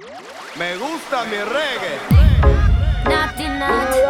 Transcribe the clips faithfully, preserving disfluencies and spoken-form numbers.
Me gusta mi reggae. Naughty, naughty.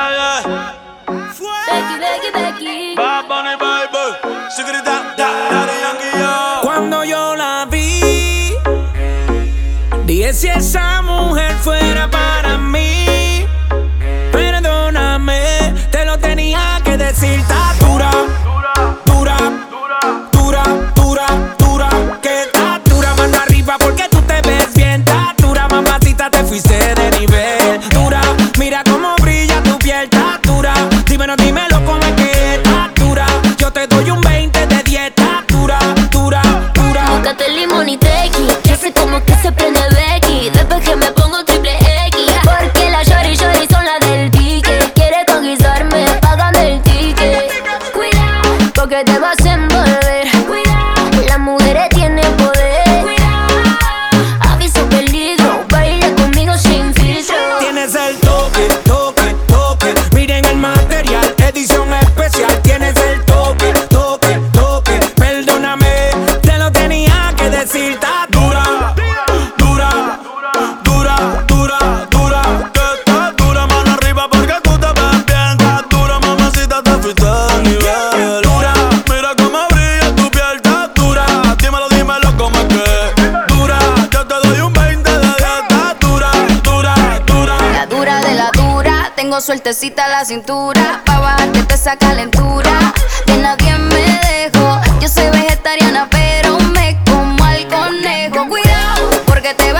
Becky, Becky, Becky. Bad Bunny, baby. Secreta, Daddy Yankee, yo. Cuando yo la vi, dije si esa mujer fuera para mí. Perdóname, te lo tenía que decir. Está dura, dura, dura, dura, dura. Que está dura, mano arriba porque tú te ves bien. Está dura, mamacita, te fuiste de nivel. Dura, mira cómo brilla tu piel. Está dura, dímelo, dímelo cómo es que está dura. Yo te doy un veinte de dieta. Dura, dura, dura. Búscate limón y tequi, que hace como que se prende Becky. Después que me pongo triple X, porque la shorty shorty son las del pique. Quiere conquistarme, págame el ticket. Cuidado, porque te vas a envolver. Cuidado, las mujeres tienen poder. Cuidado, aviso peligro, baila conmigo sin filtro. Tienes el toque, toque, toque. Miren el material, edición especial. Tienes el toque, toque, toque. Perdóname, te lo tenía que decir. Está dura, dura, dura, dura, dura. Que estás dura, mano arriba porque tú te ves bien. Estás dura, mamacita, te fuiste de nivel. Dura, Mira cómo brilla tu piel, estás dura. Dímelo, dímelo cómo es que dura, yo te doy un veinte de dieta. Dura, dura, dura. La dura de la dura, tengo sueltecita la cintura. Pa' bajarte toda esa calentura, de nadie me dejo. Yo soy vegetariana pero me como al conejo. Cuidado, porque te